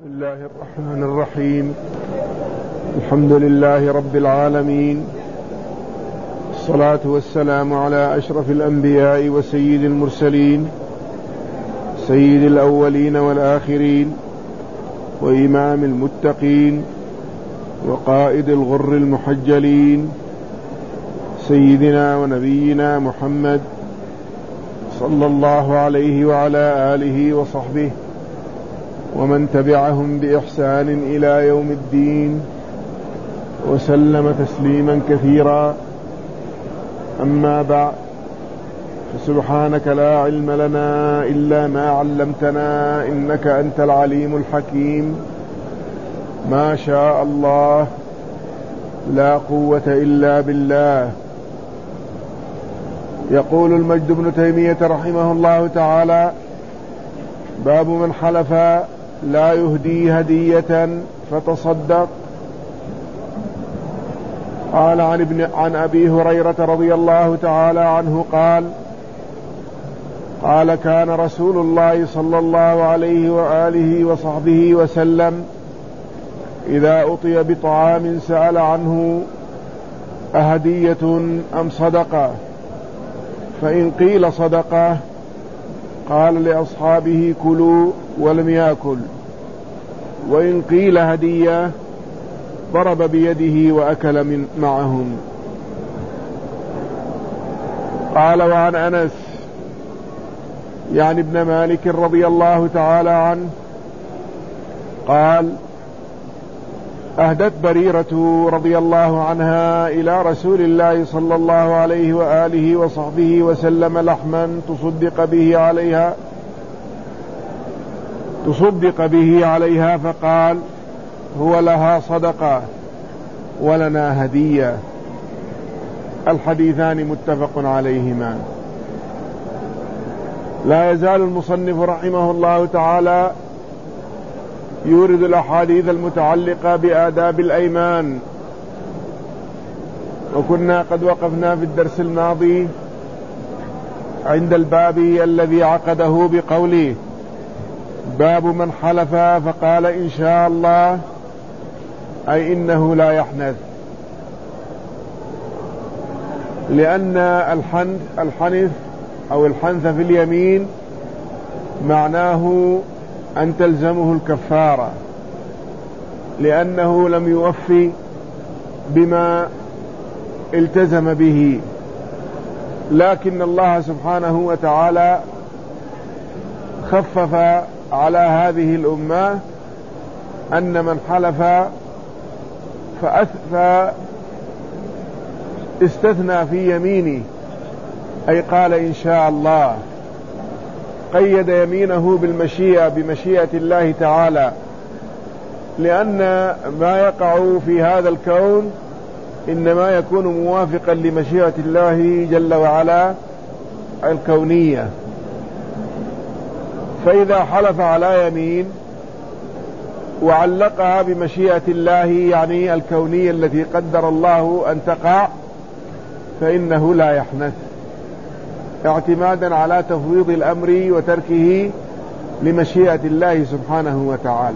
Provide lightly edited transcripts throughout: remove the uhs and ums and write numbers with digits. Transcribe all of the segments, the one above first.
بسم الله الرحمن الرحيم. الحمد لله رب العالمين، الصلاة والسلام على أشرف الأنبياء وسيد المرسلين، سيد الأولين والآخرين، وإمام المتقين، وقائد الغر المحجلين، سيدنا ونبينا محمد صلى الله عليه وعلى آله وصحبه ومن تبعهم بإحسان إلى يوم الدين، وسلم تسليما كثيرا. أما بعد، فسبحانك لا علم لنا إلا ما علمتنا إنك أنت العليم الحكيم. ما شاء الله، لا قوة إلا بالله. يقول المجد بن تيمية رحمه الله تعالى: باب من حلف لا يهدي هدية فتصدق. قال عن أبي هريرة رضي الله تعالى عنه قال كان رسول الله صلى الله عليه وآله وصحبه وسلم إذا أطي بطعام سأل عنه أهدية أم صدقة، فإن قيل صدقة قال لأصحابه كلوا ولم يأكل، وإن قيل هدية ضرب بيده وأكل معهم. قال وعن أنس يعني ابن مالك رضي الله تعالى عنه قال: أهدت بريرة رضي الله عنها إلى رسول الله صلى الله عليه وآله وصحبه وسلم لحما تصدق به عليها فقال: هو لها صدقة ولنا هدية. الحديثان متفق عليهما. لا يزال المصنف رحمه الله تعالى يورد الأحاديث المتعلقة بآداب الأيمان، وكنا قد وقفنا في الدرس الماضي عند الباب الذي عقده بقوله: باب من حلف فقال إن شاء الله، أي إنه لا يحنث، لأن الحنث أو الحنث في اليمين معناه أن تلزمه الكفارة، لأنه لم يوفي بما التزم به. لكن الله سبحانه وتعالى خفف على هذه الأمة أن من حلف فاستثنى في يمينه، أي قال إن شاء الله، قيد يمينه بمشيئة الله تعالى، لأن ما يقع في هذا الكون إنما يكون موافقا لمشيئة الله جل وعلا الكونية. فإذا حلف على يمين وعلقها بمشيئة الله، يعني الكونية التي قدر الله أن تقع، فإنه لا يحنث، اعتمادا على تفويض الأمر وتركه لمشيئة الله سبحانه وتعالى.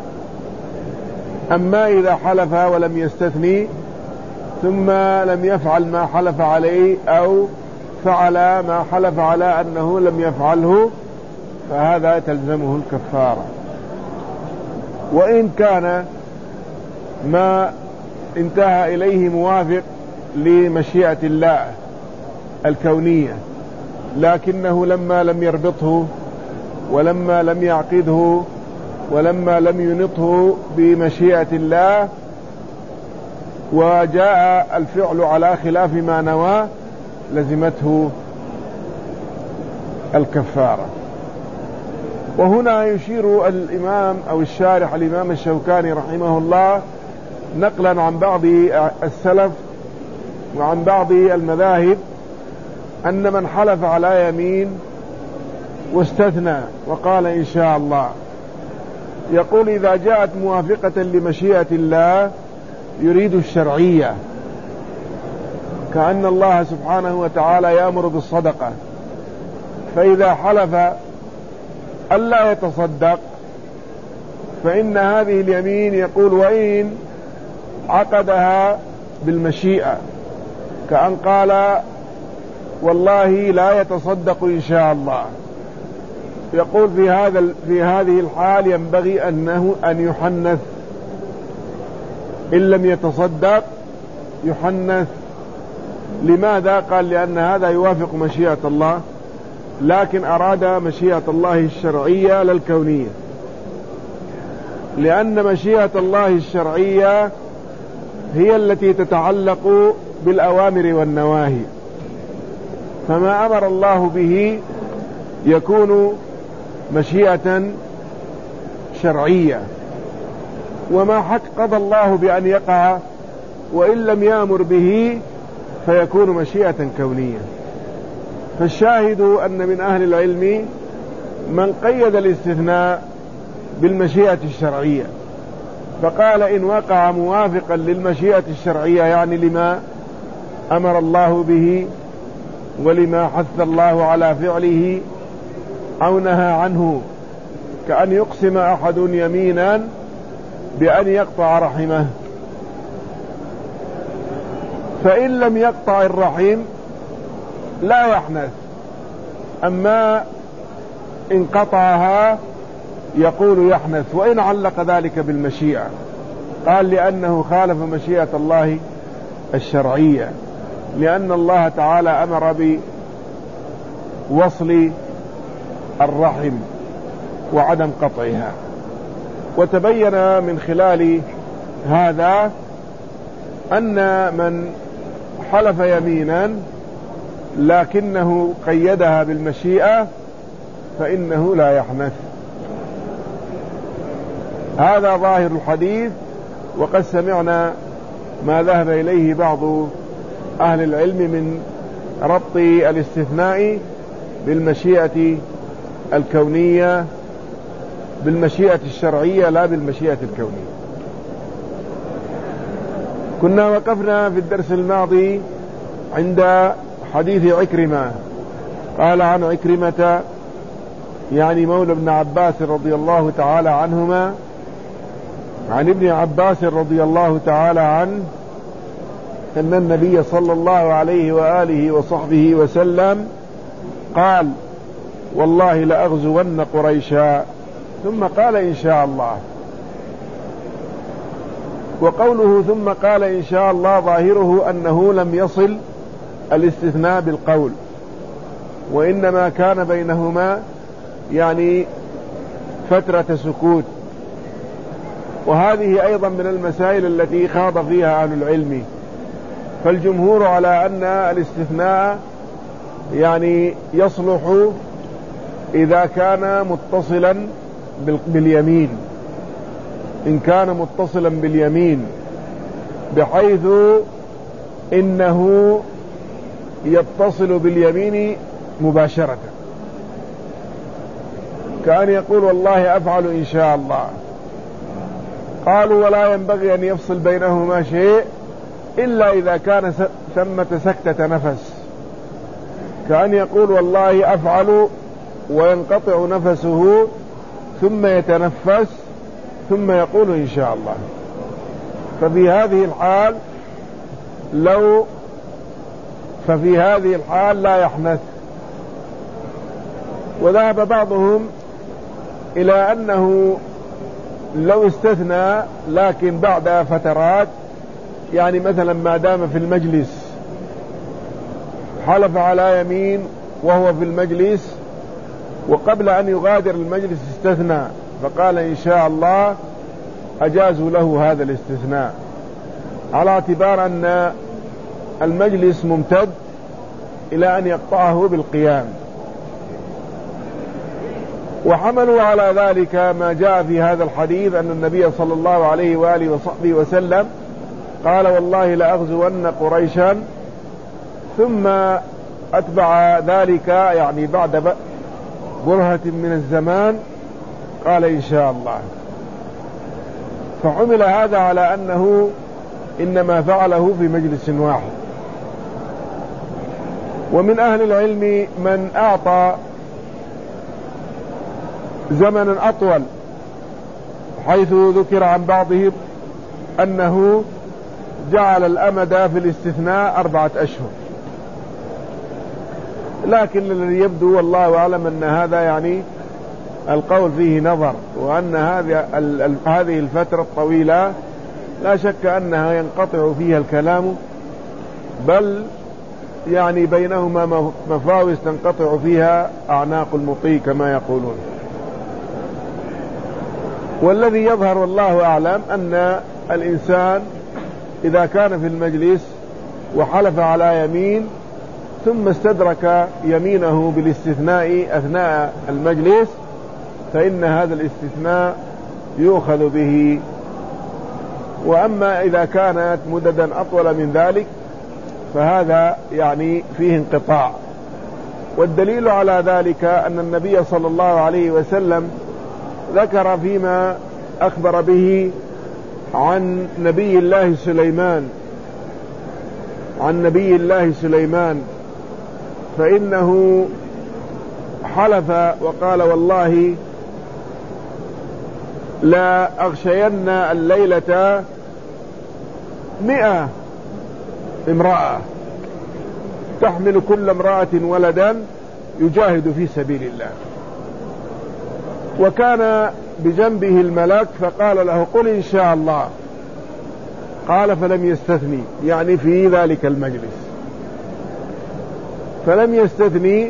أما إذا حلف ولم يستثني ثم لم يفعل ما حلف عليه، أو فعل ما حلف على أنه لم يفعله، فهذا تلزمه الكفارة. وإن كان ما انتهى إليه موافق لمشيئة الله الكونية، لكنه لما لم يربطه ولما لم يعقده ولما لم ينطه بمشيئة الله، وجاء الفعل على خلاف ما نوى، لزمته الكفارة. وهنا يشير الإمام أو الشارح الإمام الشوكاني رحمه الله نقلا عن بعض السلف وعن بعض المذاهب أن من حلف على يمين واستثنى وقال إن شاء الله، يقول إذا جاءت موافقة لمشيئة الله يريد الشرعية، كأن الله سبحانه وتعالى يأمر بالصدقة، فإذا حلف ألا يتصدق فإن هذه اليمين يقول وإن عقدها بالمشيئة، كأن قال والله لا يتصدق إن شاء الله، يقول في هذه الحال ينبغي أن يحنث، إن لم يتصدق يحنث. لماذا؟ قال لأن هذا يوافق مشيئة الله، لكن أراد مشيئة الله الشرعية لا الكونية، لأن مشيئة الله الشرعية هي التي تتعلق بالأوامر والنواهي، فما أمر الله به يكون مشيئة شرعية، وما قضى الله بأن يقع وإن لم يأمر به فيكون مشيئة كونية. فالشاهد أن من أهل العلم من قيد الاستثناء بالمشيئة الشرعية، فقال إن وقع موافقا للمشيئة الشرعية، يعني لما أمر الله به ولما حث الله على فعله أو نهى عنه، كأن يقسم أحد يمينا بأن يقطع رحمه، فإن لم يقطع الرحم لا يحنث، أما إن قطعها يقول يحنث، وإن علق ذلك بالمشيئة. قال لأنه خالف مشيئة الله الشرعية، لأن الله تعالى أمر بوصل الرحم وعدم قطعها. وتبين من خلال هذا أن من حلف يمينا لكنه قيدها بالمشيئة فإنه لا يحنث. هذا ظاهر الحديث، وقد سمعنا ما ذهب إليه بعض أهل العلم من ربط الاستثناء بالمشيئة الكونية، بالمشيئة الشرعية لا بالمشيئة الكونية. كنا وقفنا في الدرس الماضي عند حديث عكرمة، قال عن عكرمة يعني مولى ابن عباس رضي الله تعالى عنهما، عن ابن عباس رضي الله تعالى عنه أن النبي صلى الله عليه وآله وصحبه وسلم قال والله لأغزون قريشا، ثم قال إن شاء الله. وقوله ثم قال إن شاء الله ظاهره أنه لم يصل الاستثناء بالقول، وإنما كان بينهما يعني فترة سكوت. وهذه أيضا من المسائل التي خاض فيها أهل العلم، فالجمهور على أن الاستثناء يعني يصلح إذا كان متصلا باليمين، إن كان متصلا باليمين بحيث إنه يتصل باليمين مباشرة، كأن يقول والله أفعل إن شاء الله. قالوا ولا ينبغي أن يفصل بينهما شيء إلا إذا كان ثمة سكتة نفس، كأن يقول والله أفعل وينقطع نفسه ثم يتنفس ثم يقول إن شاء الله، ففي هذه الحال لا يحنث. وذهب بعضهم إلى أنه لو استثنى لكن بعد فترات، يعني مثلا ما دام في المجلس حلف على يمين وهو في المجلس، وقبل أن يغادر المجلس استثنى فقال إن شاء الله، أجازوا له هذا الاستثناء على اعتبار أن المجلس ممتد إلى أن يقطعه بالقيام. وحملوا على ذلك ما جاء في هذا الحديث أن النبي صلى الله عليه وآله وصحبه وسلم قال والله لأغزون قريشا، ثم أتبع ذلك يعني بعد برهة من الزمان قال إن شاء الله، فحمل هذا على أنه إنما فعله في مجلس واحد. ومن أهل العلم من أعطى زمنا أطول حيث ذكر عن بعضهم أنه جعل الأمد في الاستثناء 4 أشهر، لكن الذي يبدو والله أعلم أن هذا يعني القول فيه نظر، وأن هذه الفترة الطويلة لا شك أنها ينقطع فيها الكلام، بل يعني بينهما مفاوز تنقطع فيها أعناق المطي كما يقولون. والذي يظهر والله أعلم أن الإنسان إذا كان في المجلس وحلف على يمين ثم استدرك يمينه بالاستثناء أثناء المجلس فإن هذا الاستثناء يؤخذ به. وأما إذا كانت مددا أطول من ذلك فهذا يعني فيه انقطاع. والدليل على ذلك أن النبي صلى الله عليه وسلم ذكر فيما أخبر به عن نبي الله سليمان فإنه حلف وقال والله لا أغشين الليلة 100 امرأة تحمل كل امرأة ولدا يجاهد في سبيل الله. وكان بجنبه الملك فقال له قل إن شاء الله، قال فلم يستثني، يعني في ذلك المجلس فلم يستثني،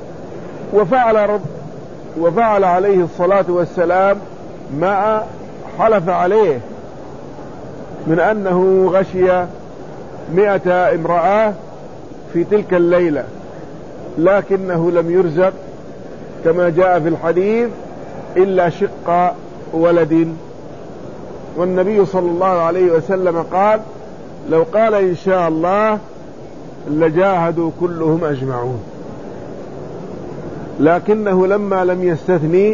وفعل عليه الصلاة والسلام ما حلف عليه من أنه غشي 100 امرأة في تلك الليلة، لكنه لم يرزق كما جاء في الحديث إلا شق ولد. والنبي صلى الله عليه وسلم قال لو قال إن شاء الله لجاهدوا كلهم أجمعون، لكنه لما لم يستثني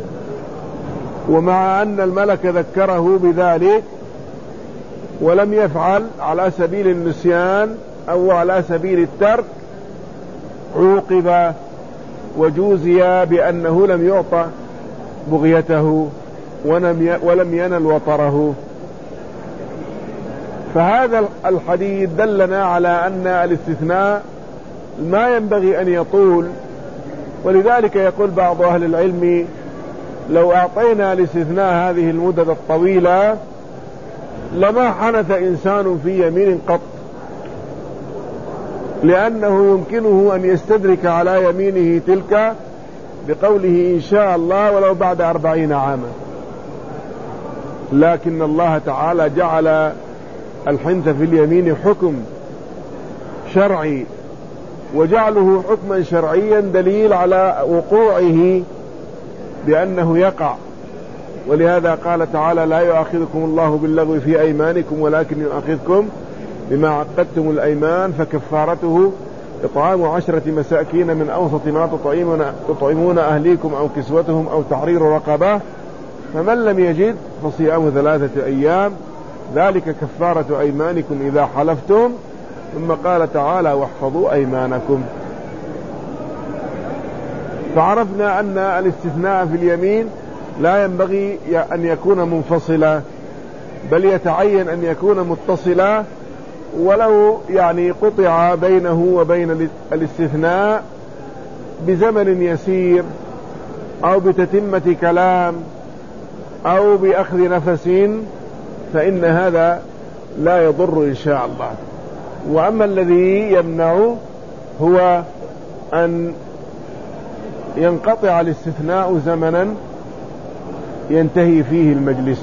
ومع أن الملك ذكره بذلك ولم يفعل على سبيل النسيان أو على سبيل الترك عوقب وجوزي بأنه لم يعطى بغيته ولم ينل وطره. فهذا الحديث دلنا على أن الاستثناء ما ينبغي أن يطول، ولذلك يقول بعض أهل العلم لو أعطينا الاستثناء هذه المدة الطويلة لما حنث إنسان في يمين قط، لأنه يمكنه أن يستدرك على يمينه تلك بقوله إن شاء الله ولو بعد 40 عاما. لكن الله تعالى جعل الحنث في اليمين حكم شرعي، وجعله حكما شرعيا دليل على وقوعه بأنه يقع. ولهذا قال تعالى لا يؤاخذكم الله باللغو في أيمانكم ولكن يؤاخذكم بما عقدتم الأيمان فكفارته إطعام 10 مساكين من أوسط ما تطعمون أهليكم أو كسوتهم أو تحرير رقبة، فمن لم يجد فصيام 3 أيام ذلك كفارة أيمانكم إذا حلفتم. ثم قال تعالى واحفظوا أيمانكم. فعرفنا أن الاستثناء في اليمين لا ينبغي أن يكون منفصلا، بل يتعين أن يكون متصلا، ولو يعني قطع بينه وبين الاستثناء بزمن يسير أو بتتمة كلام أو بأخذ نفس فإن هذا لا يضر إن شاء الله. وأما الذي يمنع هو أن ينقطع الاستثناء زمنا ينتهي فيه المجلس.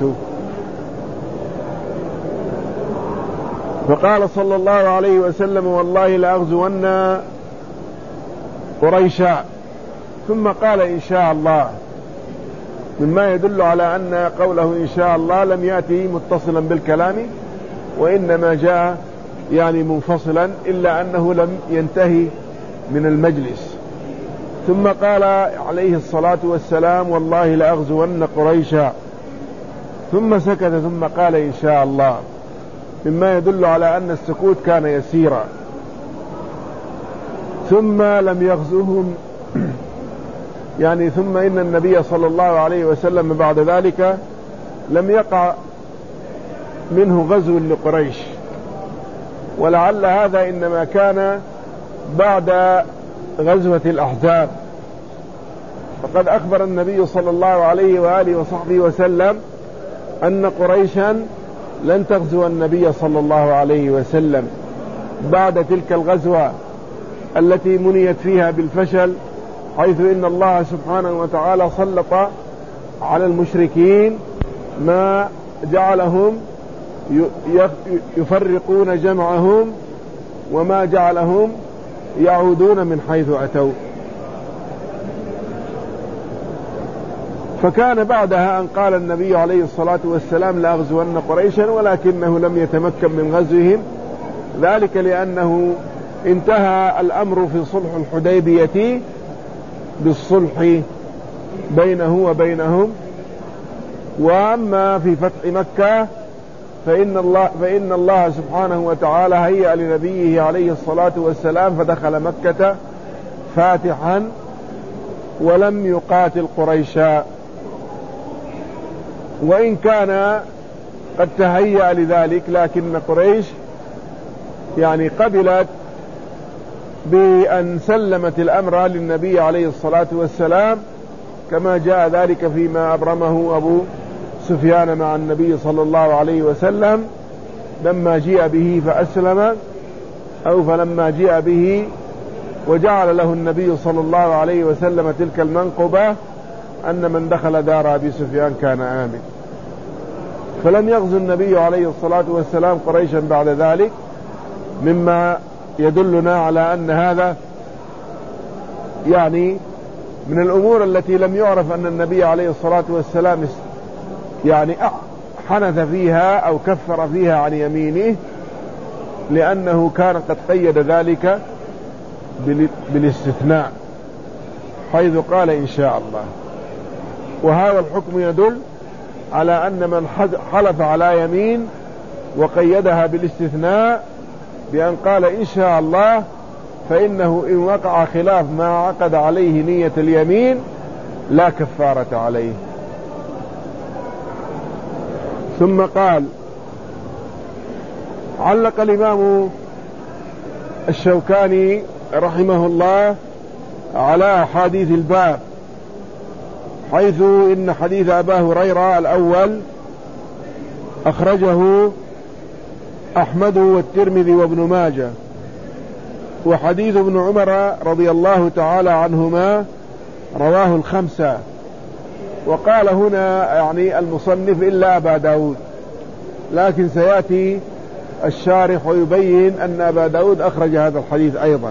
فقال صلى الله عليه وسلم والله لأغزون قريشا، ثم قال إن شاء الله، مما يدل على أن قوله إن شاء الله لم يأتي متصلا بالكلام وإنما جاء يعني منفصلا، إلا أنه لم ينتهي من المجلس. ثم قال عليه الصلاة والسلام والله لأغزون قريشا، ثم سكت ثم قال إن شاء الله، مما يدل على أن السكوت كان يسيرا. ثم لم يغزوهم يعني ثم إن النبي صلى الله عليه وسلم بعد ذلك لم يقع منه غزو لقريش، ولعل هذا إنما كان بعد غزوة الأحزاب. فقد أخبر النبي صلى الله عليه وآله وصحبه وسلم أن قريشا لن تغزو النبي صلى الله عليه وسلم بعد تلك الغزوة التي منيت فيها بالفشل، حيث إن الله سبحانه وتعالى سلط على المشركين ما جعلهم يفرقون جمعهم وما جعلهم يعودون من حيث أتوا. فكان بعدها أن قال النبي عليه الصلاة والسلام لأغزون قريشا، ولكنه لم يتمكن من غزوهم، ذلك لأنه انتهى الأمر في صلح الحديبية بالصلح بينه وبينهم. وأما في فتح مكة فإن الله سبحانه وتعالى هيأ لنبيه عليه الصلاة والسلام فدخل مكة فاتحا ولم يقاتل قريشا، وإن كان قد تهيأ لذلك، لكن قريش يعني قبلت بأن سلمت الأمر للنبي عليه الصلاة والسلام، كما جاء ذلك فيما أبرمه أبو سفيان مع النبي صلى الله عليه وسلم لما جيء به فأسلم، أو فلما جيء به وجعل له النبي صلى الله عليه وسلم تلك المنقبة أن من دخل دار أبي سفيان كان آمن. فلم يغزو النبي عليه الصلاة والسلام قريشا بعد ذلك، مما يدلنا على أن هذا يعني من الأمور التي لم يعرف أن النبي عليه الصلاة والسلام يعني حنث فيها أو كفر فيها عن يمينه، لأنه كان قد قيد ذلك بالاستثناء حيث قال إن شاء الله. وهذا الحكم يدل على أن من حلف على يمين وقيدها بالاستثناء بأن قال إن شاء الله، فإنه إن وقع خلاف ما عقد عليه نية اليمين لا كفارة عليه. ثم قال: علق الإمام الشوكاني رحمه الله على أحاديث الباب، حيث إن حديث أبا هريرة الأول أخرجه أحمد والترمذي وابن ماجه، وحديث ابن عمر رضي الله تعالى عنهما رواه الخمسة. وقال هنا يعني المصنف إلا أبا داود، لكن سيأتي الشارح ويبين أن أبا داود أخرج هذا الحديث أيضا.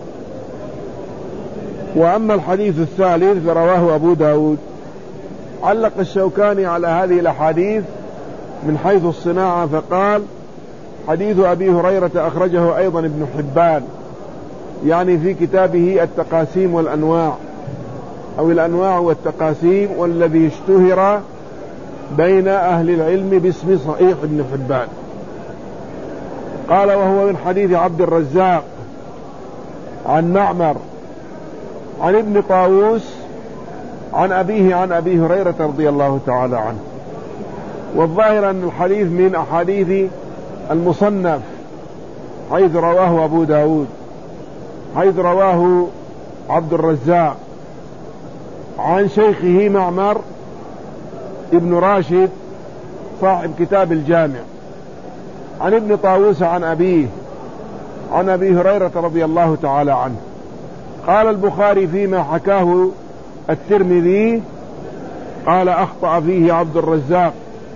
وأما الحديث الثالث فرواه أبو داود. علق الشوكاني على هذه الأحاديث من حيث الصناعة فقال: حديث أبي هريرة أخرجه أيضا ابن حبان، يعني في كتابه التقاسيم والأنواع أو الأنواع والتقاسيم، والذي اشتهر بين أهل العلم باسم صحيح ابن حبان. قال: وهو من حديث عبد الرزاق عن معمر عن ابن طاووس عن أبيه عن أبي هريرة رضي الله تعالى عنه. والظاهر أن الحديث من أحاديث المصنف، حيث رواه أبو داود، حيث رواه عبد الرزاق عن شيخه معمر ابن راشد صاحب كتاب الجامع، عن ابن طاووس عن أبيه عن أبي هريرة رضي الله تعالى عنه. قال البخاري فيما حكاه الترمذي قال: أخطأ فيه عبد الرزاق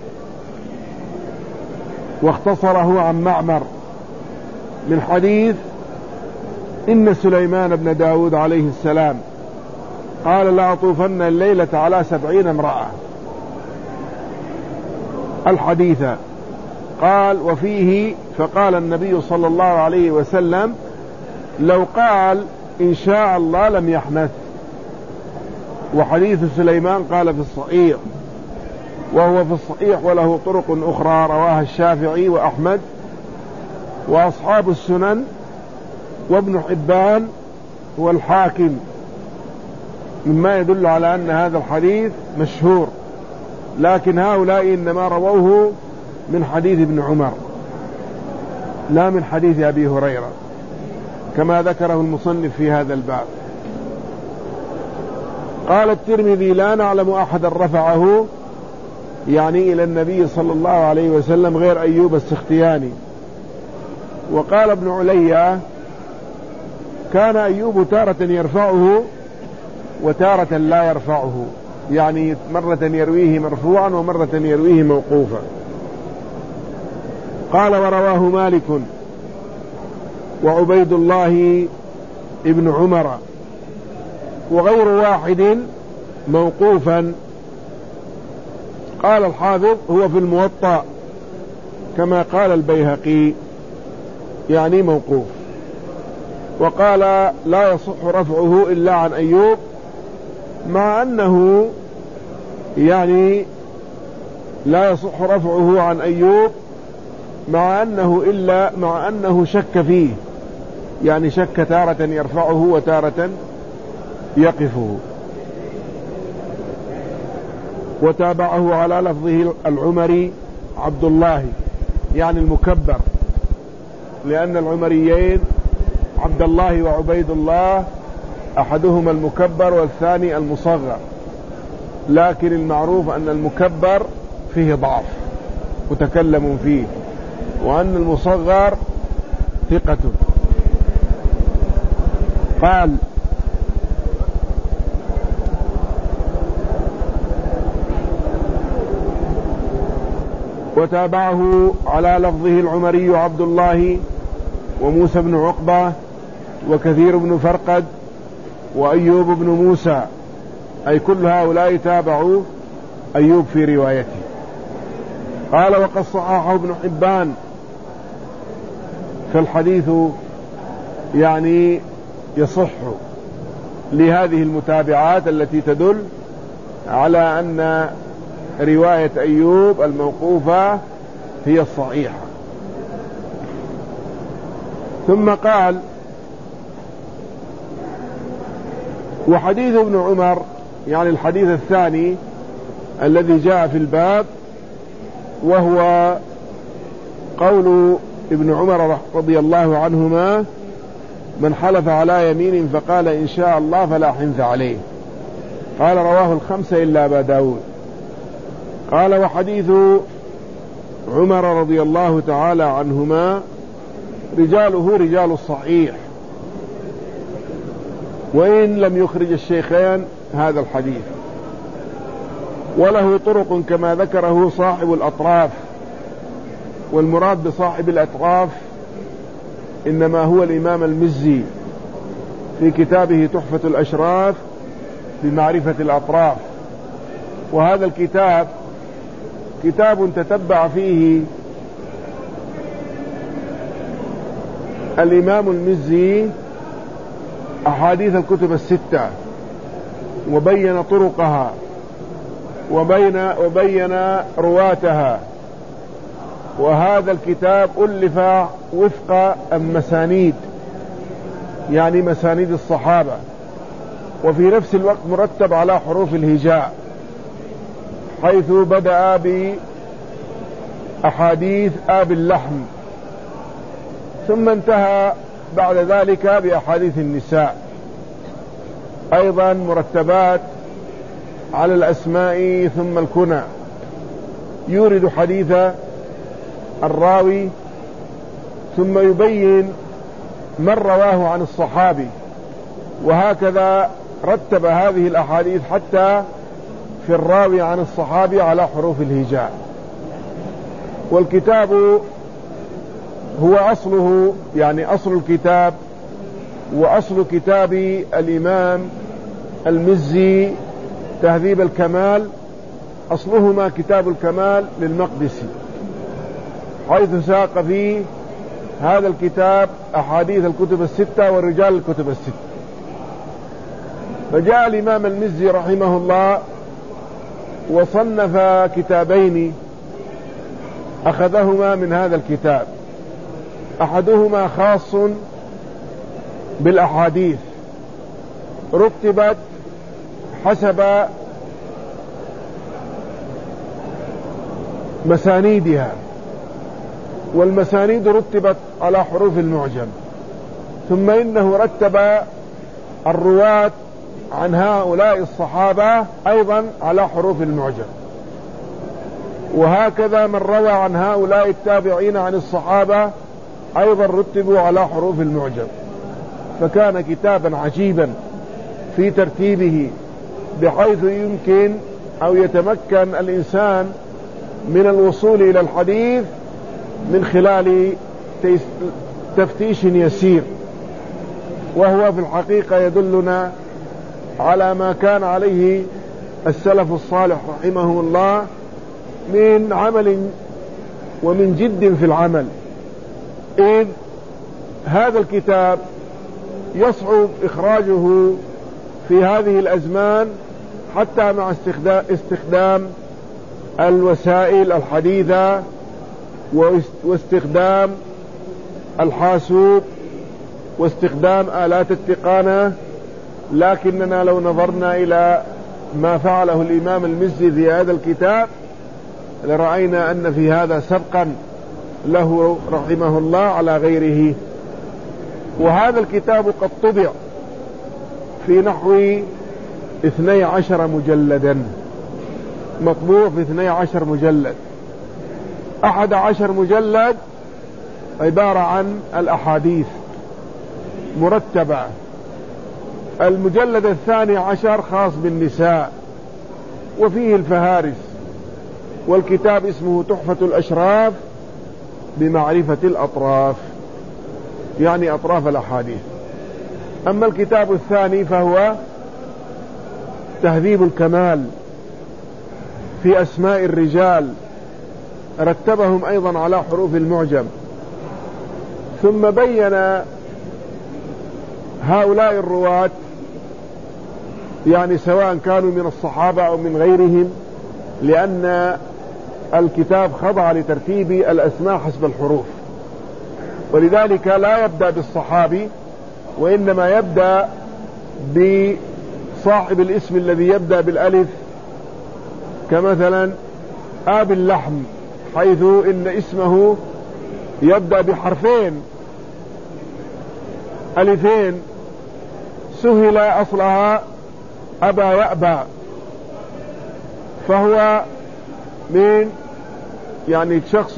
واختصره عن معمر من حديث إن سليمان بن داود عليه السلام قال: لأطوفن الليلة على 70 امرأة الحديث. قال: وفيه فقال النبي صلى الله عليه وسلم: لو قال إن شاء الله لم يحنث. وحديث سليمان قال في الصحيح، وهو في الصحيح وله طرق أخرى رواها الشافعي وأحمد وأصحاب السنن وابن حبان والحاكم، مما يدل على أن هذا الحديث مشهور لكن هؤلاء إنما رووه من حديث ابن عمر لا من حديث أبي هريرة كما ذكره المصنف في هذا الباب. قال الترمذي لا نعلم أحدا رفعه يعني إلى النبي صلى الله عليه وسلم غير أيوب السختياني. وقال ابن عليا كان أيوب تارة يرفعه وتارة لا يرفعه، يعني مرة يرويه مرفوعا ومرة يرويه موقوفا. قال ورواه مالك وعبيد الله ابن عمر وغير واحد موقوفا. قال الحافظ هو في الموطأ كما قال البيهقي يعني موقوف. وقال لا يصح رفعه إلا عن أيوب، مع أنه يعني لا يصح رفعه عن أيوب مع أنه شك فيه، يعني شك تارة يرفعه وتارة يقفه. وتابعه على لفظه العمري عبد الله يعني المكبر، لأن العمريين عبد الله وعبيد الله أحدهما المكبر والثاني المصغر، لكن المعروف أن المكبر فيه ضعف متكلم فيه، وأن المصغر ثقة. قال وتابعه على لفظه العمري عبد الله وموسى بن عقبة وكثير بن فرقد وأيوب بن موسى، أي كل هؤلاء تابعوا أيوب في روايته. قال وقد صححه ابن حبان، فالحديث يعني يصح لهذه المتابعات التي تدل على أن رواية أيوب الموقوفة هي الصحيحة. ثم قال وحديث ابن عمر يعني الحديث الثاني الذي جاء في الباب، وهو قول ابن عمر رضي الله عنهما من حلف على يمين فقال إن شاء الله فلا حنث عليه. قال رواه الخمسة إلا أبا داود. قال وحديث عمر رضي الله تعالى عنهما رجاله رجال الصحيح، وإن لم يخرج الشيخين هذا الحديث، وله طرق كما ذكره صاحب الأطراف. والمراد بصاحب الأطراف إنما هو الإمام المزي في كتابه تحفة الأشراف بمعرفة الأطراف. وهذا الكتاب كتاب تتبع فيه الإمام المزي أحاديث الكتب الستة وبين طرقها وبين رواتها. وهذا الكتاب ألف وفق المسانيد، يعني مسانيد الصحابة، وفي نفس الوقت مرتب على حروف الهجاء، حيث بدأ بأحاديث آب اللحم، ثم انتهى بعد ذلك بأحاديث النساء، أيضا مرتبات على الأسماء ثم الكنى. يورد حديث الراوي ثم يبين من رواه عن الصحابي، وهكذا رتب هذه الأحاديث حتى في الراوي عن الصحابي على حروف الهجاء. والكتاب هو أصله، يعني أصل الكتاب وأصل كتاب الإمام المزي تهذيب الكمال، أصلهما كتاب الكمال للمقدسي، حيث ساق فيه هذا الكتاب أحاديث الكتب الستة ورجال الكتب الستة. فجاء الإمام المزي رحمه الله وصنف كتابين أخذهما من هذا الكتاب، أحدهما خاص بالأحاديث رتبت حسب مسانيدها، والمسانيد رتبت على حروف المعجم، ثم إنه رتب الرواة عن هؤلاء الصحابة أيضا على حروف المعجم، وهكذا من روى عن هؤلاء التابعين عن الصحابة أيضا رتبوا على حروف المعجم. فكان كتابا عجيبا في ترتيبه، بحيث يمكن أو يتمكن الإنسان من الوصول إلى الحديث من خلال تفتيش يسير، وهو في الحقيقة يدلنا على ما كان عليه السلف الصالح رحمه الله من عمل ومن جد في العمل، إذ هذا الكتاب يصعب إخراجه في هذه الأزمان حتى مع استخدام الوسائل الحديثة واستخدام الحاسوب واستخدام آلات التقانة. لكننا لو نظرنا إلى ما فعله الإمام المزي في هذا الكتاب لرأينا أن في هذا سبقا له رحمه الله على غيره. وهذا الكتاب قد طبع في نحو 12 مجلدا، مطبوع في 12 مجلد. 11 مجلد عبارة عن الأحاديث مرتبة، المجلد 12 خاص بالنساء وفيه الفهارس، والكتاب اسمه تحفة الأشراف بمعرفة الأطراف، يعني أطراف الأحاديث. أما الكتاب الثاني فهو تهذيب الكمال في أسماء الرجال، رتبهم أيضا على حروف المعجم، ثم بين هؤلاء الرواة، يعني سواء كانوا من الصحابة أو من غيرهم، لأن الكتاب خضع لترتيب الأسماء حسب الحروف، ولذلك لا يبدأ بالصحابي، وإنما يبدأ بصاحب الاسم الذي يبدأ بالألف، كمثلا آب اللحم، حيث إن اسمه يبدأ بحرفين ألفين، سهل أصلها أبى يأبى، فهو من يعني شخص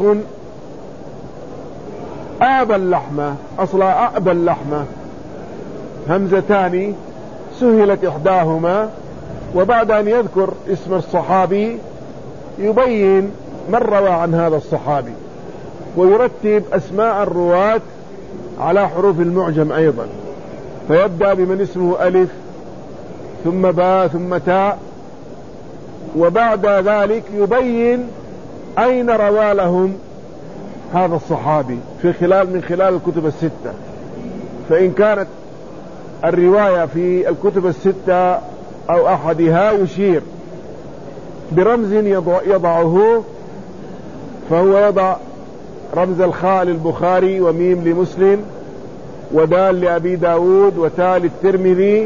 آبى اللحمة، أصلها أأبى اللحمة، همزتان سهلت إحداهما، وبعد أن يذكر اسم الصحابي يبين من روى عن هذا الصحابي، ويرتب أسماء الرواة على حروف المعجم أيضا، فيبدأ بمن اسمه ألف ثم باء ثم تاء، وبعد ذلك يبين أين روى لهم هذا الصحابي من خلال الكتب الستة. فإن كانت الرواية في الكتب الستة أو أحدها يشير برمز يضعه، فهو يضع رمز الخاء للبخاري، وميم لمسلم، ودال لأبي داود، وتاء للترمذي،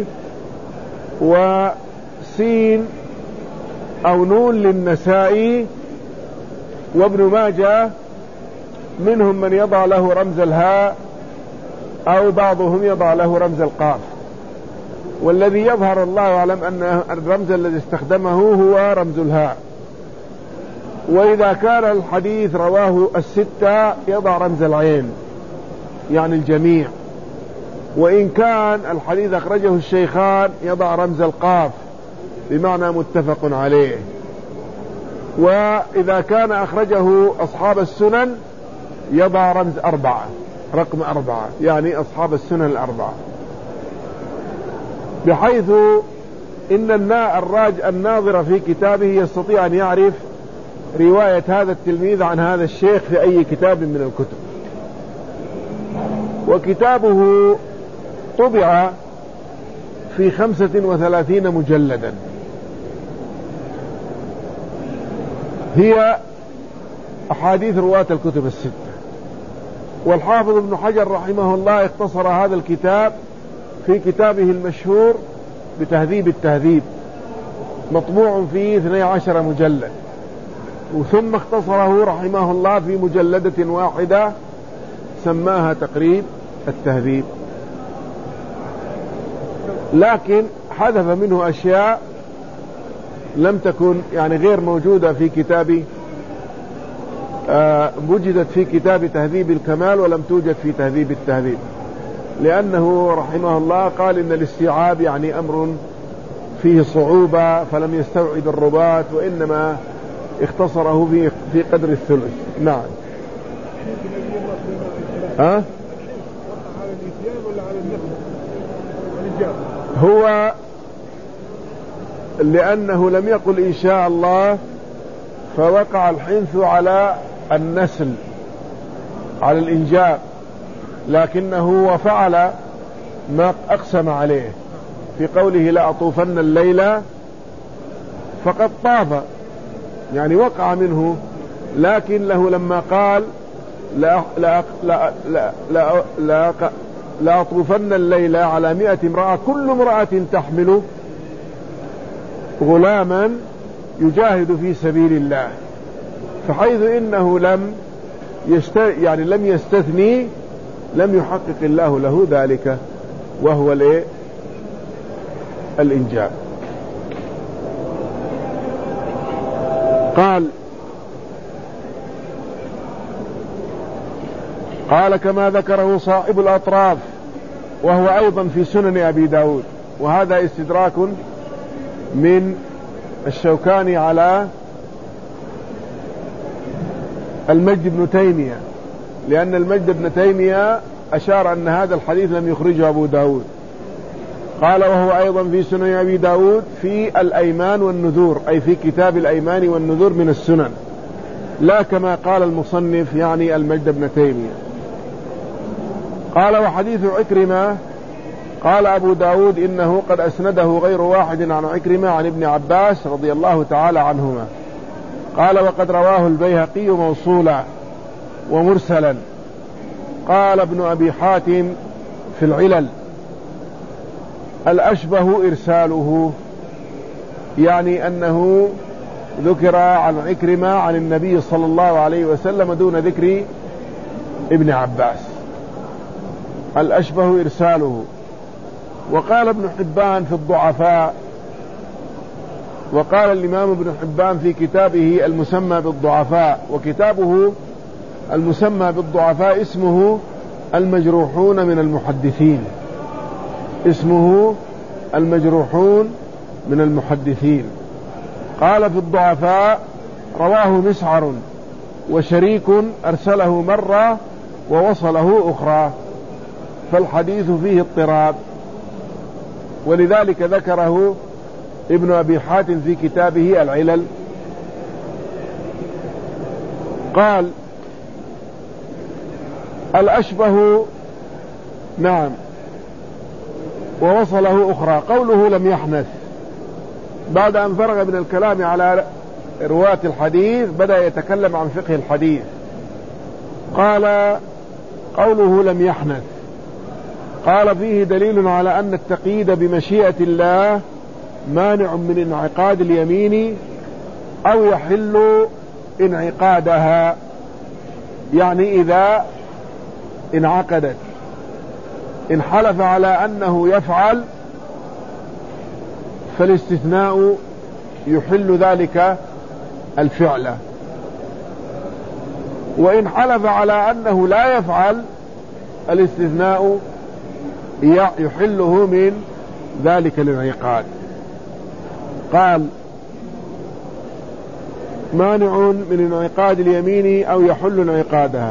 وسين أو نون للنسائي، وابن ماجه منهم من يضع له رمز الهاء، أو بعضهم يضع له رمز القاف، والذي يظهر الله أعلم أن الرمز الذي استخدمه هو رمز الهاء. وإذا كان الحديث رواه الستة يضع رمز العين، يعني الجميع. وإن كان الحديث أخرجه الشيخان يضع رمز القاف بمعنى متفق عليه. وإذا كان أخرجه أصحاب السنن يضع رمز 4، رقم 4، يعني أصحاب السنن الأربعة، بحيث إن الناظر في كتابه يستطيع أن يعرف رواية هذا التلميذ عن هذا الشيخ في أي كتاب من الكتب. وكتابه طبع في 35 مجلدا، هي أحاديث رواة الكتب الستة. والحافظ ابن حجر رحمه الله اختصر هذا الكتاب في كتابه المشهور بتهذيب التهذيب، مطبوع فيه 12 مجلد، ثم اختصره رحمه الله في مجلدة واحدة سماها تقريب التهذيب، لكن حذف منه أشياء لم تكن يعني غير موجودة في كتاب وجدت في كتاب تهذيب الكمال ولم توجد في تهذيب التهذيب، لأنه رحمه الله قال إن الاستيعاب يعني أمر فيه صعوبة فلم يستوعب الرباط، وإنما اختصره في قدر الثلث. نعم. ها؟ هو لأنه لم يقل إن شاء الله فوقع الحنث على النسل على الإنجاب، لكنه وفعل ما أقسم عليه في قوله لا أطوفن الليلة، فقد طاف يعني وقع منه، لكن له لما قال لا أطوفن الليلة على 100 امرأة كل امرأة تحمل غلاما يجاهد في سبيل الله، فحيث إنه لم يستثني لم يحقق الله له ذلك، وهو الإنجاب. قال كما ذكره صاحب الأطراف وهو أيضا في سنن أبي داود، وهذا استدراك من الشوكاني على المجد بن تيمية، لأن المجد بن تيمية أشار أن هذا الحديث لم يخرجه أبو داود. قال وهو أيضا في سنن أبي داود في الأيمان والنذور، أي في كتاب الأيمان والنذور من السنن، لا كما قال المصنف يعني المجد بن تيمية. قال وحديث عكرمة قال أبو داود إنه قد أسنده غير واحد عن عكرمة عن ابن عباس رضي الله تعالى عنهما. قال وقد رواه البيهقي موصولا ومرسلا. قال ابن أبي حاتم في العلل الأشبه إرساله، يعني أنه ذكر عن عكرمة عن النبي صلى الله عليه وسلم دون ذكر ابن عباس، الأشبه إرساله. وقال ابن حبان في الضعفاء، وقال الإمام ابن حبان في كتابه المسمى بالضعفاء، وكتابه المسمى بالضعفاء اسمه المجروحون من المحدثين، اسمه المجروحون من المحدثين. قال في الضعفاء رواه مسعر وشريك أرسله مرة ووصله أخرى، فالحديث فيه اضطراب، ولذلك ذكره ابن أبي حاتم في كتابه العلل. قال الأشبه نعم ووصله أخرى. قوله لم يحنث بعد أن فرغ من الكلام على رواة الحديث بدأ يتكلم عن فقه الحديث. قال قوله لم يحنث قال فيه دليل على أن التقييد بمشيئة الله مانع من انعقاد اليمين أو يحل انعقادها، يعني إذا انعقدت إن حلف على أنه يفعل فالاستثناء يحل ذلك الفعل، وإن حلف على أنه لا يفعل الاستثناء يحله من ذلك الانعقاد. قال مانع من انعقاد اليمين أو يحل انعقادها،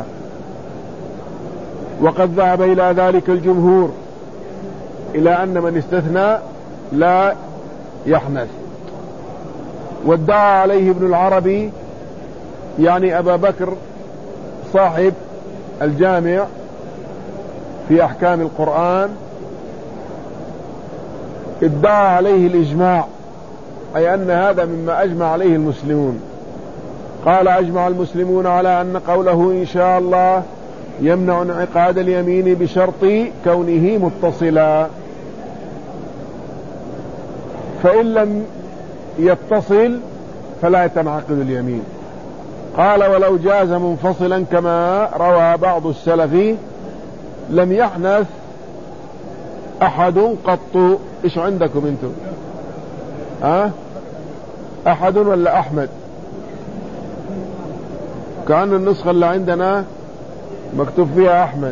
وقد ذهب إلى ذلك الجمهور إلى أن من استثنى لا يحنث. وادعى عليه ابن العربي يعني أبا بكر صاحب الجامع في أحكام القرآن، ادعى عليه الإجماع، أي أن هذا مما أجمع عليه المسلمون. قال أجمع المسلمون على أن قوله إن شاء الله يمنع انعقاد اليمين بشرط كونه متصلا، فإن لم يتصل فلا تنعقد اليمين. قال ولو جاز منفصلا كما روى بعض السلف لم يحنث أحد قط. إيش عندكم أنتم؟ أحد ولا أحمد؟ كأن النسخة اللي عندنا مكتوب فيها أحمد،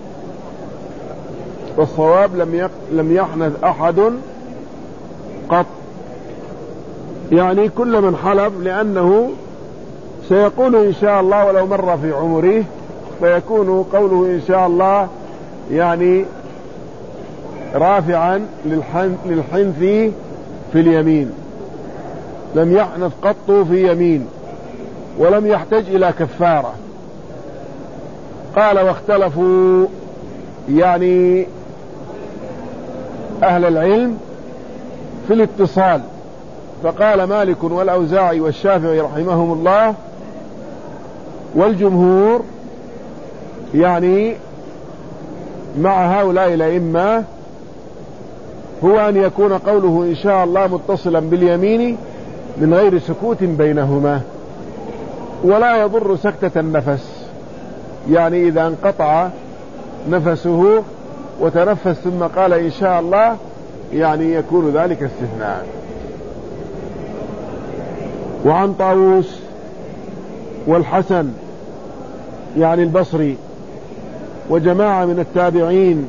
والصواب لم يحنث أحد قط، يعني كل من حلف، لأنه سيقول إن شاء الله ولو مر في عمره، فيكون قوله إن شاء الله يعني رافعا للحنث في اليمين. لم يحنث قط في يمين ولم يحتج إلى كفارة. قال واختلفوا يعني أهل العلم في الاتصال، فقال مالك والأوزاعي والشافعي رحمهم الله والجمهور يعني مع هؤلاء الأئمة هو أن يكون قوله إن شاء الله متصلا باليمين من غير سكوت بينهما، ولا يضر سكتة النفس، يعني إذا انقطع نفسه وتنفس ثم قال إن شاء الله يعني يكون ذلك استثناء. وعن طاووس والحسن يعني البصري وجماعة من التابعين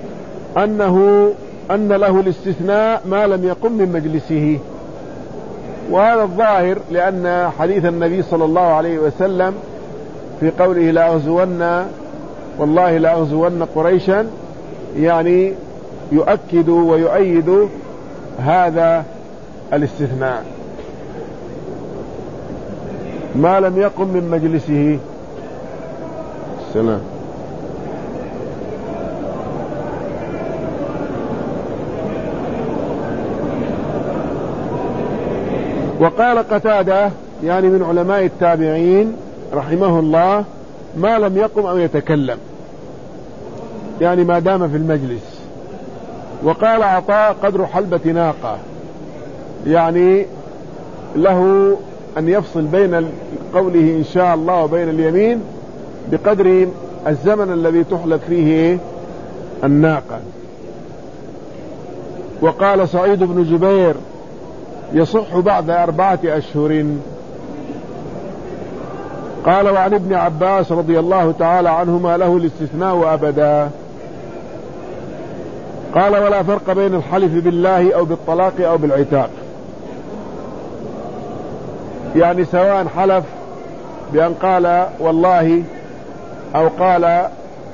أن له الاستثناء ما لم يقم من مجلسه، وهذا الظاهر لأن حديث النبي صلى الله عليه وسلم في قوله لا أغزون والله لا أغزون قريشا يعني يؤكد ويؤيد هذا الاستثناء ما لم يقم من مجلسه. السلام. وقال قتادة يعني من علماء التابعين رحمه الله ما لم يقم أو يتكلم، يعني ما دام في المجلس. وقال عطاء قدر حلبة ناقة، يعني له أن يفصل بين قوله إن شاء الله وبين اليمين بقدر الزمن الذي تحلب فيه الناقة. وقال سعيد بن جبير يصح بعد 4 أشهر. قال وعن ابن عباس رضي الله تعالى عنهما له الاستثناء أبدا. قال ولا فرق بين الحلف بالله أو بالطلاق أو بالعتاق، يعني سواء حلف بأن قال والله أو قال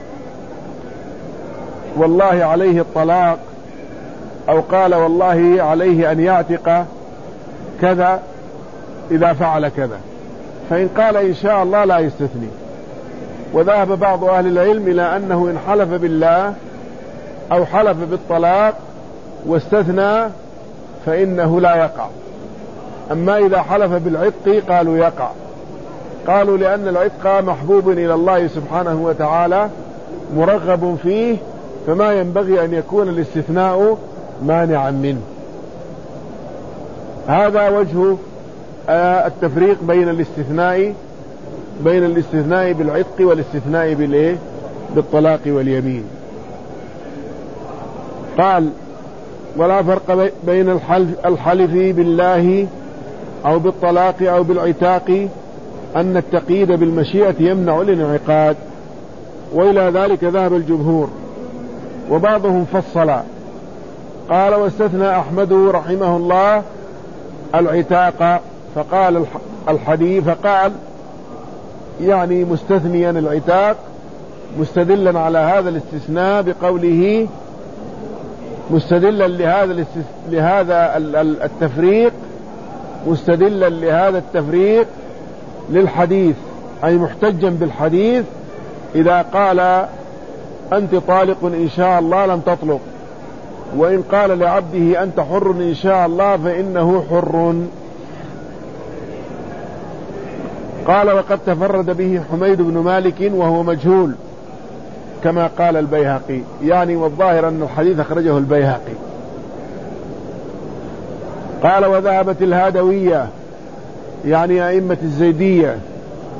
والله عليه الطلاق أو قال والله عليه أن يعتق كذا إذا فعل كذا، فإن قال إن شاء الله لا يستثني. وذهب بعض أهل العلم إلى أنه إن حلف بالله أو حلف بالطلاق واستثنى فإنه لا يقع. أما إذا حلف بالعتق قالوا يقع، قالوا لأن العتق محبوب إلى الله سبحانه وتعالى مرغب فيه، فما ينبغي أن يكون الاستثناء مانعا منه. هذا وجه التفريق بين الاستثناء بالعتق والاستثناء بالطلاق واليمين. قال ولا فرق بين الحلف بالله أو بالطلاق أو بالعتاق أن التقييد بالمشيئة يمنع الانعقاد، وإلى ذلك ذهب الجمهور وبعضهم فصل. قال واستثنى أحمد رحمه الله العتاق، فقال الحديث فقال يعني مستثنيا العتاق مستدلا على هذا الاستثناء بقوله مستدلا لهذا التفريق مستدلا لهذا التفريق للحديث، أي محتجا بالحديث إذا قال أنت طالق إن شاء الله لم تطلق، وإن قال لعبده أنت حر إن شاء الله فإنه حر. قال وقد تفرد به حميد بن مالك وهو مجهول كما قال البيهقي، يعني والظاهر أن الحديث أخرجه البيهقي. قال وذهبت الهادوية يعني أئمة الزيدية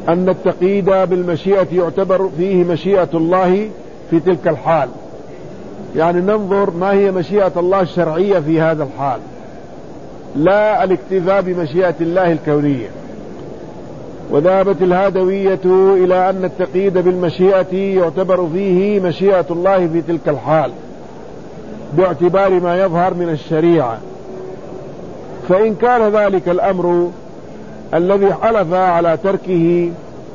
أن التقييد بالمشيئة يعتبر فيه مشيئة الله في تلك الحال، يعني ننظر ما هي مشيئة الله الشرعية في هذا الحال، لا الاكتفاء بمشيئة الله الكونية. وذهبت الهادوية إلى أن التقييد بالمشيئة يعتبر فيه مشيئة الله في تلك الحال باعتبار ما يظهر من الشريعة، فإن كان ذلك الأمر الذي حلف على تركه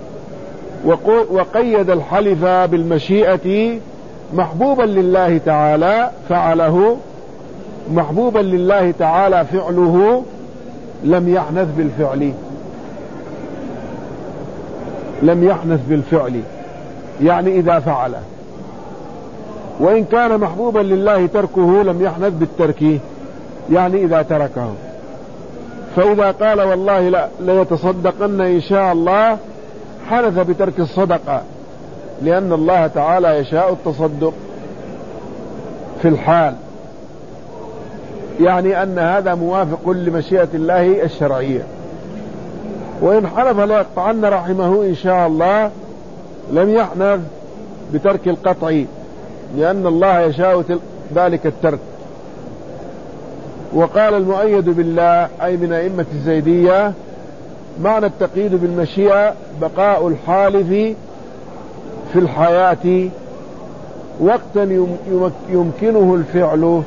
وقيد الحلف بالمشيئة محبوبا لله تعالى فعله، محبوبا لله تعالى فعله، لم يحنث بالفعل، لم يحنث بالفعل يعني إذا فعله. وإن كان محبوبا لله تركه لم يحنث بالترك يعني إذا تركه. فإذا قال والله ليتصدقن إن شاء الله حنث بترك الصدقة، لأن الله تعالى يشاء التصدق في الحال، يعني أن هذا موافق لمشيئة الله الشرعية. وإن حلف ليقطعن رحمه إن شاء الله لم يحنث بترك القطع، لأن الله يشاء ذلك الترك. وقال المؤيد بالله أي من أئمة الزيدية معنى التقييد بالمشيئة بقاء الحالف في الحياة وقتا يمكنه الفعل،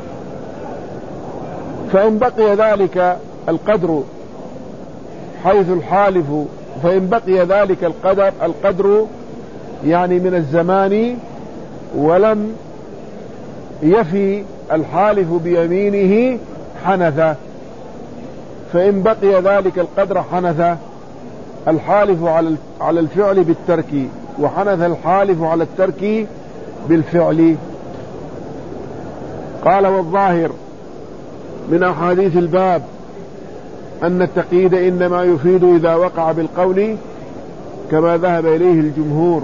فإن بقي ذلك القدر حيث الحالف، فإن بقي ذلك القدر يعني من الزمان ولم يفي الحالف بيمينه حنث، فإن بقي ذلك القدر حنث الحالف على الفعل بالترك، وحنث الحالف على الترك بالفعل. قال والظاهر من أحاديث الباب أن التقييد إنما يفيد إذا وقع بالقول كما ذهب إليه الجمهور.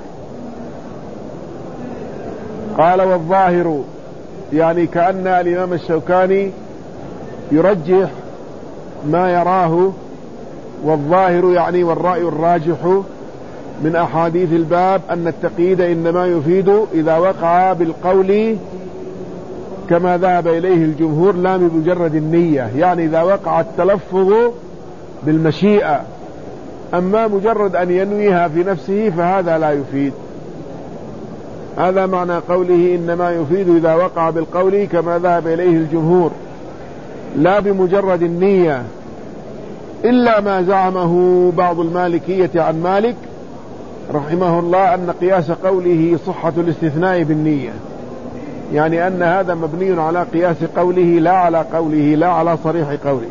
قال والظاهر يعني كأن الإمام الشوكاني يرجح ما يراه، والظاهر يعني والرأي الراجح من أحاديث الباب أن التقييد إنما يفيد إذا وقع بالقول كما ذهب إليه الجمهور لا بمجرد النية، يعني إذا وقع التلفظ بالمشيئة، أما مجرد أن ينويها في نفسه فهذا لا يفيد. هذا معنى قوله إنما يفيد إذا وقع بالقول كما ذهب إليه الجمهور لا بمجرد النية، إلا ما زعمه بعض المالكية عن مالك رحمه الله أن قياس قوله صحة الاستثناء بالنية، يعني أن هذا مبني على قياس قوله لا على قوله، لا على صريح قوله.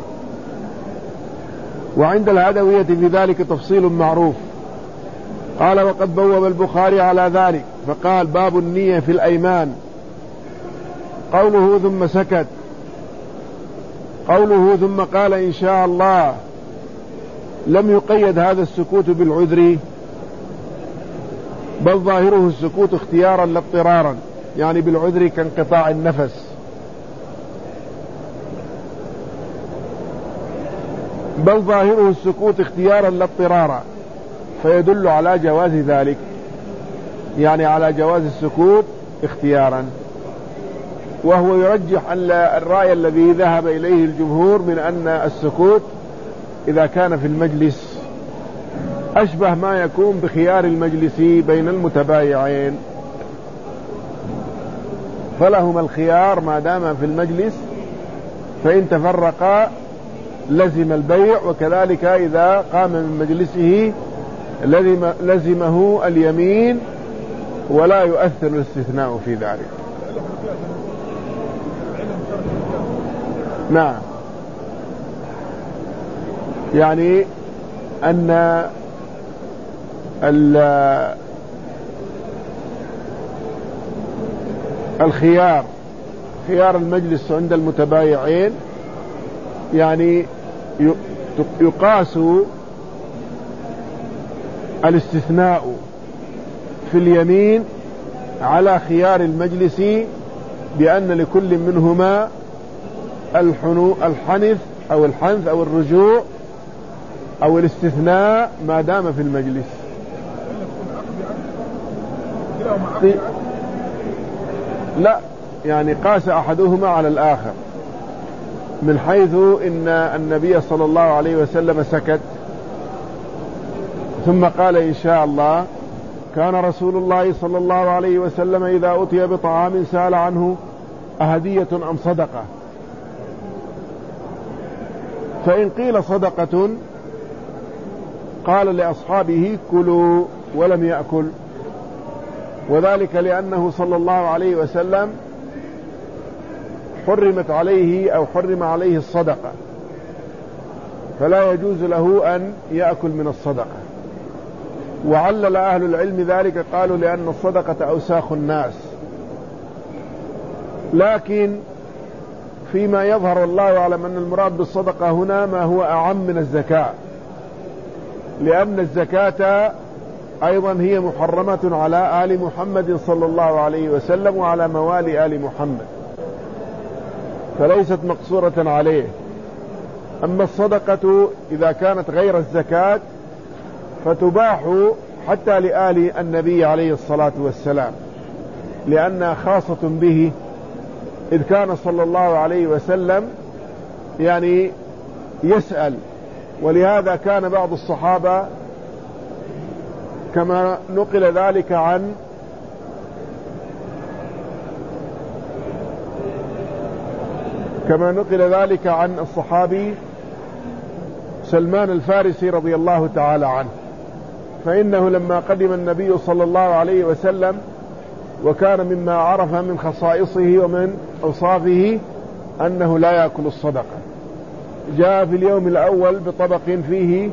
وعند الهدوية في ذلك تفصيل معروف. قال وقد بوب البخاري على ذلك فقال باب النية في الأيمان. قوله ثم سكت، قوله ثم قال إن شاء الله لم يقيد هذا السكوت بالعذر، بل ظاهره السكوت اختيارا لا اضطرارا، يعني بالعذر كانقطاع النفس، بل ظاهره السكوت اختيارا لا اضطرارا، فيدل على جواز ذلك، يعني على جواز السكوت اختيارا. وهو يرجح أن الرأي الذي ذهب إليه الجمهور من أن السكوت إذا كان في المجلس أشبه ما يكون بخيار المجلس بين المتبايعين، فلهما الخيار ما دام في المجلس، فإن تفرقا لزم البيع، وكذلك إذا قام من مجلسه لزمه اليمين ولا يؤثر الاستثناء في ذلك. نعم، يعني أن الخيار خيار المجلس عند المتبايعين يعني يقاس الاستثناء في اليمين على خيار المجلس بأن لكل منهما الحنث أو الرجوع أو الاستثناء ما دام في المجلس. لا، يعني قاس أحدهما على الآخر، من حيث إن النبي صلى الله عليه وسلم سكت ثم قال إن شاء الله. كان رسول الله صلى الله عليه وسلم إذا أتي بطعام سأل عنه أهدية أم صدقة، فإن قيل صدقة قال لأصحابه كلوا ولم يأكل، وذلك لأنه صلى الله عليه وسلم حرمت عليه أو حرم عليه الصدقة، فلا يجوز له أن يأكل من الصدقة. وعلل أهل العلم ذلك، قالوا لأن الصدقة أوساخ الناس، لكن فيما يظهر الله يعلم أن المراد بالصدقة هنا ما هو أعم من الزكاة، لأن الزكاة أيضا هي محرمة على آل محمد صلى الله عليه وسلم وعلى موالي آل محمد، فليست مقصورة عليه. أما الصدقة إذا كانت غير الزكاة فتباح حتى لآل النبي عليه الصلاة والسلام، لأنها خاصة به، إذ كان صلى الله عليه وسلم يعني يسأل. ولهذا كان بعض الصحابة كما نقل ذلك عن الصحابي سلمان الفارسي رضي الله تعالى عنه، فإنه لما قدم النبي صلى الله عليه وسلم وكان مما عرف من خصائصه ومن أوصافه أنه لا يأكل الصدقة، جاء في اليوم الأول بطبق فيه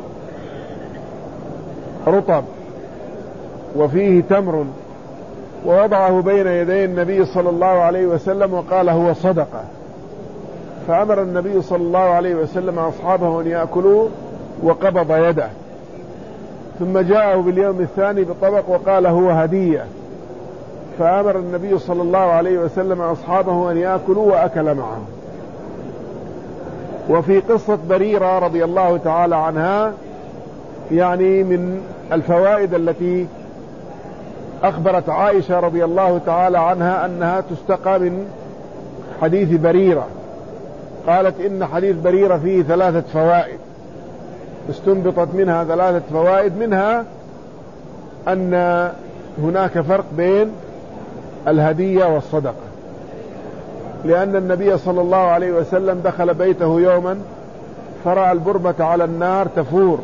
رطب وفيه تمر، ووضعه بين يدي النبي صلى الله عليه وسلم وقال هو صدقة، فأمر النبي صلى الله عليه وسلم أصحابه أن يأكلوا وقبض يده، ثم جاءه باليوم الثاني بطبق وقال هو هدية، فأمر النبي صلى الله عليه وسلم أصحابه أن يأكلوا وأكل معهم. وفي قصة بريرة رضي الله تعالى عنها يعني من الفوائد التي أخبرت عائشة رضي الله تعالى عنها أنها تستقى من حديث بريرة، قالت إن حديث بريرة فيه 3 فوائد، استنبطت منها 3 فوائد، منها أن هناك فرق بين الهدية والصدقة، لأن النبي صلى الله عليه وسلم دخل بيته يوما فرأى البرمة على النار تفور،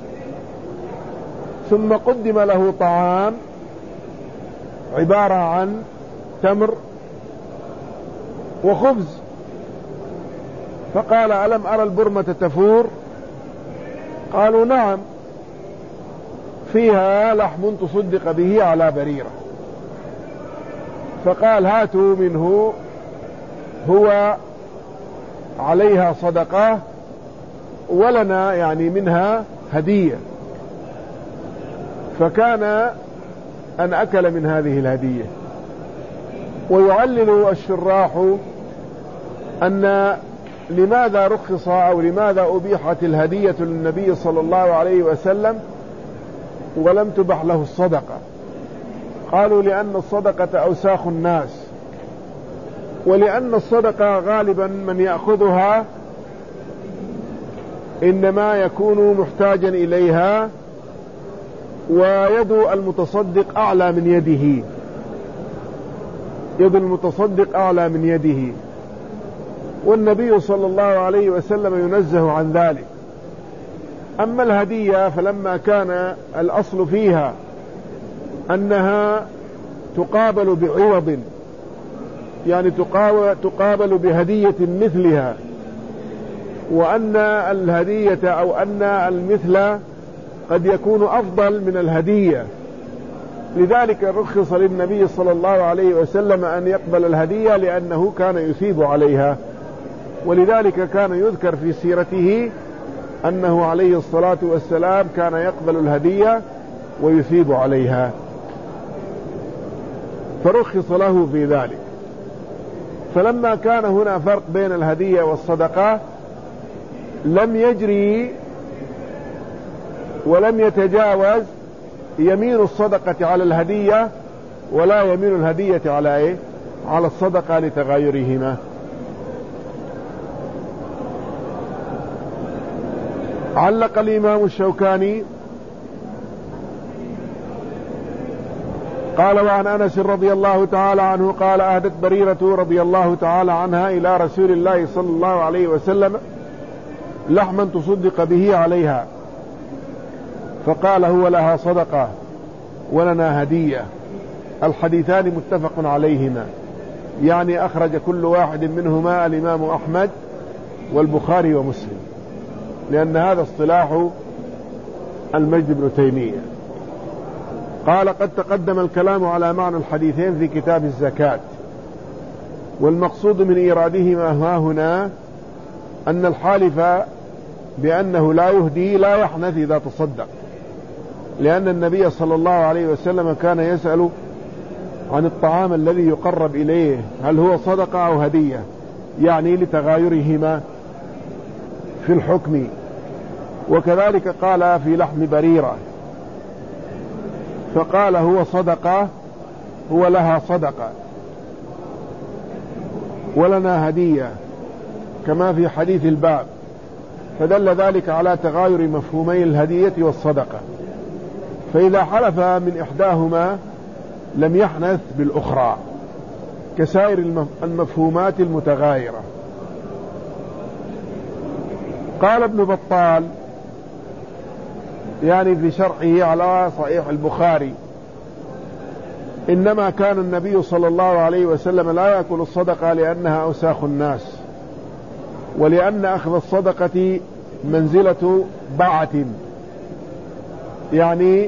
ثم قدم له طعام عبارة عن تمر وخبز، فقال ألم أرى البرمة تفور؟ قالوا نعم، فيها لحم تصدق به على بريرة. فقال هاتوا منه، هو عليها صدقة ولنا يعني منها هدية. فكان أن أكل من هذه الهدية. ويعلل الشراح أن لماذا رخص أو لماذا أبيحت الهدية للنبي صلى الله عليه وسلم ولم تبح له الصدقة؟ قالوا لأن الصدقة أوساخ الناس، ولأن الصدقة غالبا من يأخذها إنما يكون محتاجا إليها، ويد المتصدق أعلى من يده، يد المتصدق أعلى من يده، والنبي صلى الله عليه وسلم ينزه عن ذلك. أما الهدية فلما كان الأصل فيها أنها تقابل بعوض، يعني تقابل بهدية مثلها، وأن الهدية أو أن المثل قد يكون أفضل من الهدية، لذلك رخص للنبي صلى الله عليه وسلم أن يقبل الهدية لأنه كان يثيب عليها. ولذلك كان يذكر في سيرته أنه عليه الصلاة والسلام كان يقبل الهدية ويثيب عليها، فرخص له في ذلك. فلما كان هنا فرق بين الهدية والصدقة لم يجري ولم يتجاوز يمين الصدقة على الهدية ولا يمين الهدية على على الصدقة لتغايرهما. علق الإمام الشوكاني قال: وعن أنس رضي الله تعالى عنه قال: أهدت بريرة رضي الله تعالى عنها إلى رسول الله صلى الله عليه وسلم لحما تصدق به عليها، فقال: هو لها صدقة ولنا هدية. الحديثان متفق عليهما، يعني أخرج كل واحد منهما الإمام أحمد والبخاري ومسلم، لأن هذا اصطلاح المجد بن تيمية. قال: قد تقدم الكلام على معنى الحديثين في كتاب الزكاة، والمقصود من إيرادهما ها هنا أن الحالف بأنه لا يهدي لا يحنث إذا تصدق، لأن النبي صلى الله عليه وسلم كان يسأل عن الطعام الذي يقرب إليه هل هو صدقة أو هدية، يعني لتغايرهما في الحكم. وكذلك قال في لحم بريرة، فقال: هو صدقة، هو لها صدقة ولنا هدية، كما في حديث الباب، فدل ذلك على تغاير مفهومي الهدية والصدقة. فإذا حلف من إحداهما لم يحنث بالأخرى كسائر المفهومات المتغايرة. قال ابن بطال يعني في شرحه على صحيح البخاري: إنما كان النبي صلى الله عليه وسلم لا يأكل الصدقة لأنها أوساخ الناس، ولأن أخذ الصدقة منزلة بعة، يعني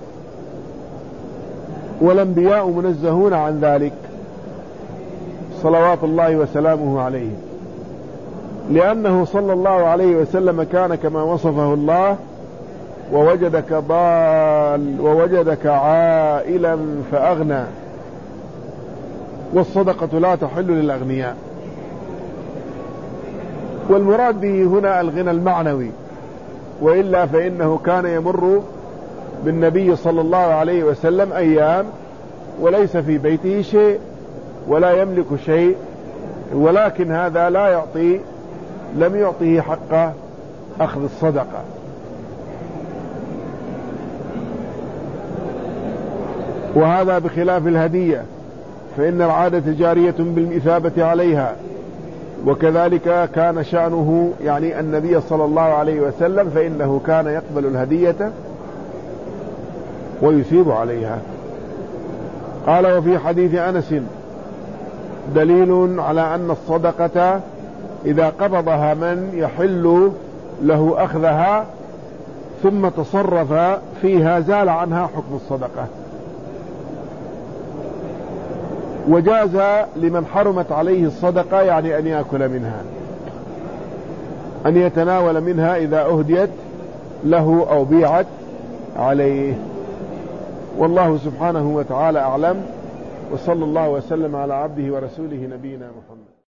والأنبياء منزهون عن ذلك صلوات الله وسلامه عليه، لأنه صلى الله عليه وسلم كان كما وصفه الله: ووجدك ضال ووجدك عائلا فأغنى. والصدقة لا تحل للأغنياء. والمراد به هنا الغنى المعنوي، وإلا فإنه كان يمر بالنبي صلى الله عليه وسلم أيام وليس في بيته شيء ولا يملك شيء، ولكن هذا لم يعطيه حق أخذ الصدقة. وهذا بخلاف الهدية، فإن العادة جارية بالإثابة عليها، وكذلك كان شأنه يعني النبي صلى الله عليه وسلم، فإنه كان يقبل الهدية ويثيب عليها. قال: وفي حديث أنس دليل على أن الصدقة إذا قبضها من يحل له أخذها ثم تصرف فيها زال عنها حكم الصدقة. وجاز لمن حرمت عليه الصدقة يعني أن يأكل منها، أن يتناول منها إذا أهديت له أو بيعت عليه. والله سبحانه وتعالى أعلم، وصلى الله وسلم على عبده ورسوله نبينا محمد.